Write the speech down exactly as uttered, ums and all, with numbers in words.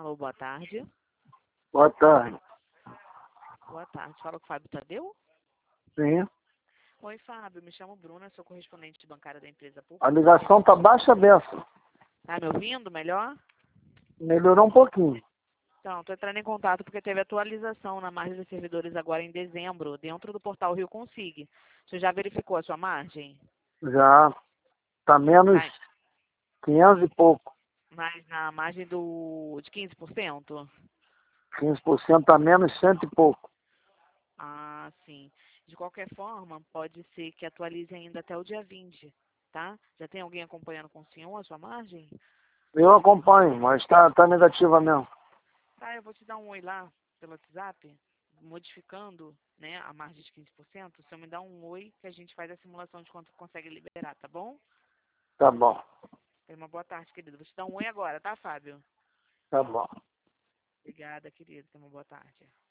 Alô, boa tarde. Boa tarde. Boa tarde. Fala com o Fábio Tadeu? Sim. Oi, Fábio. Me chamo Bruna, sou correspondente bancária da empresa A pública. ligação tá baixa dessa. Tá me ouvindo melhor? Melhorou um pouquinho. Então, estou entrando em contato porque teve atualização na margem dos servidores agora em dezembro, dentro do portal Rio Consig. Você já verificou a sua margem? Já tá menos Tá, quinhentos e pouco. mas na margem do, de quinze por cento? quinze por cento tá menos cento e pouco. Ah, sim. De qualquer forma, pode ser que atualize ainda até o dia vinte, tá? Já tem alguém acompanhando com o senhor a sua margem? Eu acompanho, mas tá, tá negativa mesmo. Tá, eu vou te dar um oi lá pelo WhatsApp, modificando, né, a margem de quinze por cento. Se eu me dá um oi, que a gente faz a simulação de quanto consegue liberar, tá bom? Tá bom, Tenha uma boa tarde, querido. Vou te dar um oi agora, tá, Fábio? tá bom. Obrigada, querido. Tenha uma boa tarde.